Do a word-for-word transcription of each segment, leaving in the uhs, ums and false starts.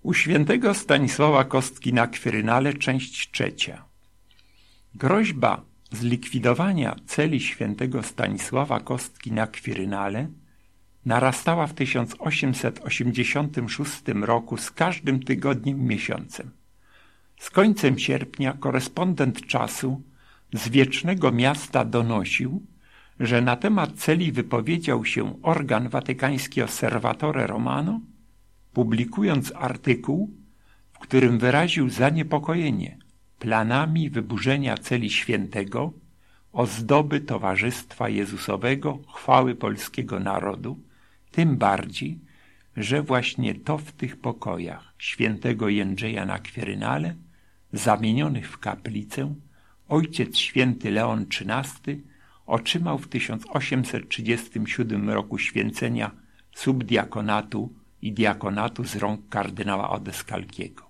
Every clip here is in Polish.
U świętego Stanisława Kostki na Kwirynale, część trzecia. Groźba zlikwidowania celi świętego Stanisława Kostki na Kwirynale narastała w tysiąc osiemset osiemdziesiątym szóstym roku z każdym tygodniem i miesiącem. Z końcem sierpnia korespondent Czasu z Wiecznego Miasta donosił, że na temat celi wypowiedział się organ watykański Osservatore Romano, publikując artykuł, w którym wyraził zaniepokojenie planami wyburzenia celi świętego, ozdoby Towarzystwa Jezusowego, chwały polskiego narodu, tym bardziej, że właśnie to w tych pokojach świętego Jędrzeja na Kwirynale, zamienionych w kaplicę, ojciec święty Leon trzynasty otrzymał w tysiąc osiemset trzydziestym siódmym roku święcenia subdiakonatu i diakonatu z rąk kardynała Odescalchiego.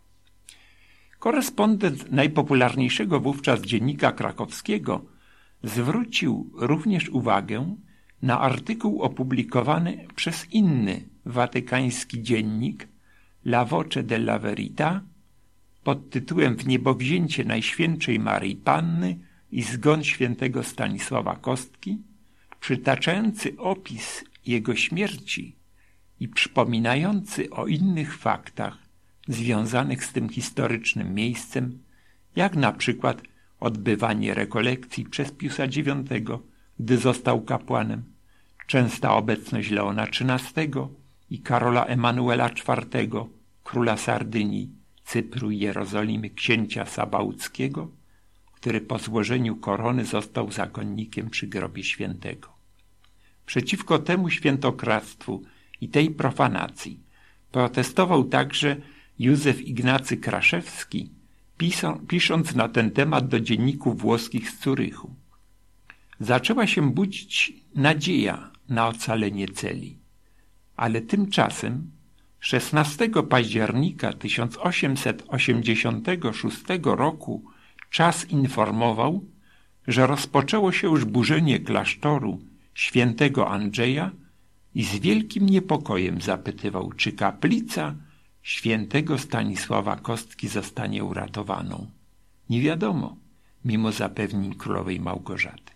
Korespondent najpopularniejszego wówczas dziennika krakowskiego zwrócił również uwagę na artykuł opublikowany przez inny watykański dziennik La Voce della Verità pod tytułem Wniebowzięcie Najświętszej Maryi Panny i zgon świętego Stanisława Kostki, przytaczający opis jego śmierci i przypominający o innych faktach związanych z tym historycznym miejscem, jak na przykład odbywanie rekolekcji przez Piusa dziewiątego, gdy został kapłanem, częsta obecność Leona trzynastego i Karola Emanuela czwartego, króla Sardynii, Cypru i Jerozolimy, księcia Sabauckiego, który po złożeniu korony został zakonnikiem przy grobie świętego. Przeciwko temu świętokradztwu i tej profanacji protestował także Józef Ignacy Kraszewski, pisząc na ten temat do dzienników włoskich z Zurychu. Zaczęła się budzić nadzieja na ocalenie celi, ale tymczasem szesnastego października tysiąc osiemset osiemdziesiątego szóstego roku Czas informował, że rozpoczęło się już burzenie klasztoru świętego Andrzeja i z wielkim niepokojem zapytywał, czy kaplica świętego Stanisława Kostki zostanie uratowaną. Nie wiadomo, mimo zapewnień królowej Małgorzaty.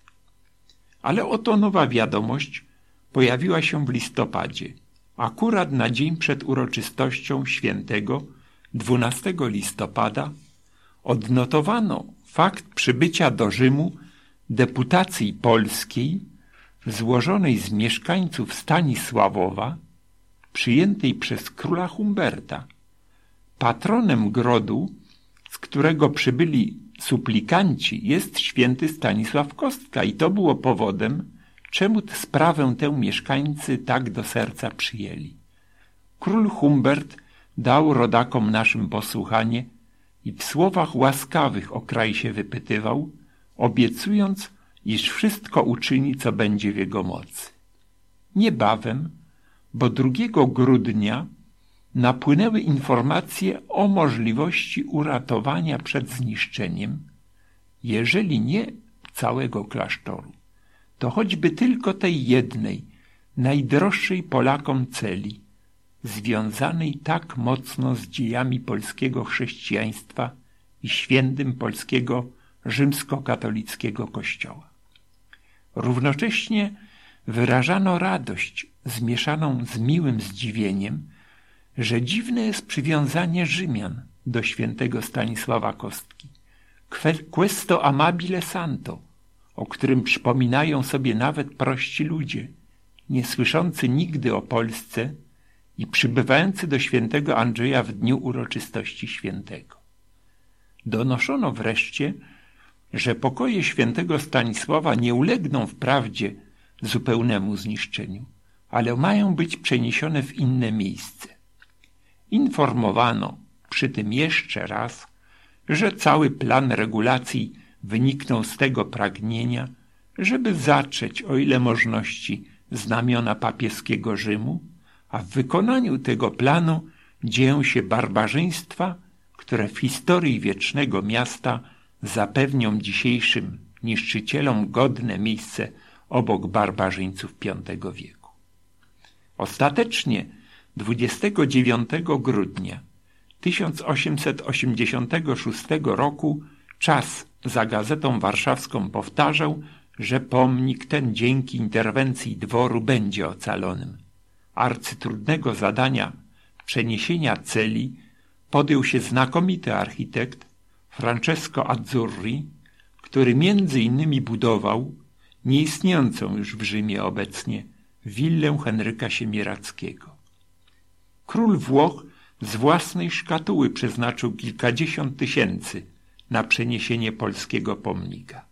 Ale oto nowa wiadomość pojawiła się w listopadzie, akurat na dzień przed uroczystością świętego, dwunastego listopada, odnotowano fakt przybycia do Rzymu deputacji polskiej złożonej z mieszkańców Stanisławowa, przyjętej przez króla Humberta. Patronem grodu, z którego przybyli suplikanci, jest święty Stanisław Kostka i to było powodem, czemu sprawę tę mieszkańcy tak do serca przyjęli. Król Humbert dał rodakom naszym posłuchanie i w słowach łaskawych o kraj się wypytywał, obiecując, iż wszystko uczyni, co będzie w jego mocy. Niebawem, bo drugiego grudnia napłynęły informacje o możliwości uratowania przed zniszczeniem, jeżeli nie całego klasztoru, to choćby tylko tej jednej, najdroższej Polakom celi, związanej tak mocno z dziejami polskiego chrześcijaństwa i świętym polskiego rzymskokatolickiego kościoła. Równocześnie wyrażano radość zmieszaną z miłym zdziwieniem, że dziwne jest przywiązanie Rzymian do świętego Stanisława Kostki. Questo amabile santo, o którym przypominają sobie nawet prości ludzie, nie słyszący nigdy o Polsce i przybywający do świętego Andrzeja w dniu uroczystości świętego. Donoszono wreszcie, że pokoje świętego Stanisława nie ulegną wprawdzie zupełnemu zniszczeniu, ale mają być przeniesione w inne miejsce. Informowano przy tym jeszcze raz, że cały plan regulacji wyniknął z tego pragnienia, żeby zatrzeć, o ile możności, znamiona papieskiego Rzymu, a w wykonaniu tego planu dzieją się barbarzyństwa, które w historii Wiecznego Miasta zapewnią dzisiejszym niszczycielom godne miejsce obok barbarzyńców piątego wieku. Ostatecznie dwudziestego dziewiątego grudnia tysiąc osiemset osiemdziesiątego szóstego roku Czas za Gazetą Warszawską powtarzał, że pomnik ten dzięki interwencji dworu będzie ocalonym. Arcytrudnego zadania przeniesienia celi podjął się znakomity architekt Francesco Azzurri, który między innymi budował nieistniejącą już w Rzymie obecnie willę Henryka Siemiradzkiego. Król Włoch z własnej szkatuły przeznaczył kilkadziesiąt tysięcy na przeniesienie polskiego pomnika.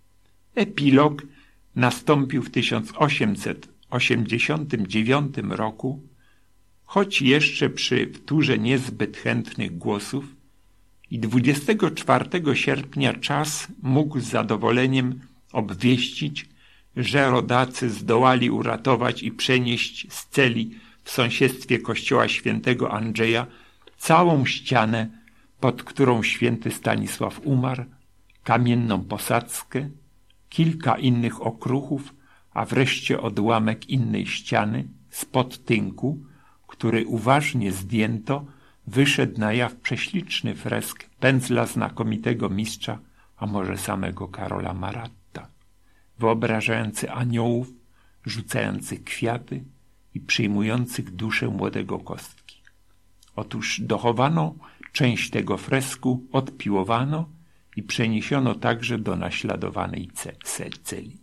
Epilog nastąpił w tysiąc osiemset osiemdziesiątym dziewiątym roku, choć jeszcze przy wtórze niezbyt chętnych głosów, i dwudziestego czwartego sierpnia Czas mógł z zadowoleniem obwieścić, że rodacy zdołali uratować i przenieść z celi w sąsiedztwie kościoła świętego Andrzeja całą ścianę, pod którą święty Stanisław umarł, kamienną posadzkę, kilka innych okruchów, a wreszcie odłamek innej ściany spod tynku, który uważnie zdjęto, wyszedł na jaw prześliczny fresk pędzla znakomitego mistrza, a może samego Karola Maratta, wyobrażający aniołów rzucających kwiaty i przyjmujących duszę młodego Kostki. Otóż dochowano część tego fresku, odpiłowano i przeniesiono także do naśladowanej celi.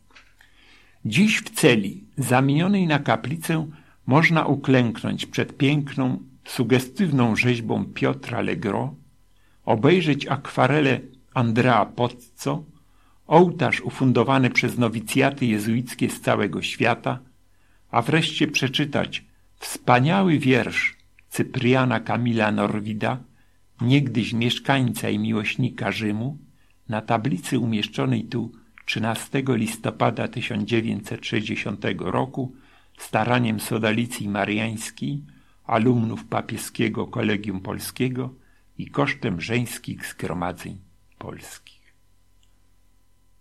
Dziś w celi, zamienionej na kaplicę, można uklęknąć przed piękną, sugestywną rzeźbą Piotra Legros, obejrzeć akwarele Andrea Pozzo, ołtarz ufundowany przez nowicjaty jezuickie z całego świata, a wreszcie przeczytać wspaniały wiersz Cypriana Kamila Norwida, niegdyś mieszkańca i miłośnika Rzymu, na tablicy umieszczonej tu trzynastego listopada tysiąc dziewięćset sześćdziesiątego roku staraniem Sodalicji Mariańskiej, alumnów papieskiego Kolegium Polskiego i kosztem żeńskich zgromadzeń polskich.